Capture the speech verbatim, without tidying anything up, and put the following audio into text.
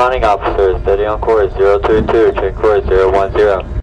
responding officer, steady on course zero two two, check course zero one zero.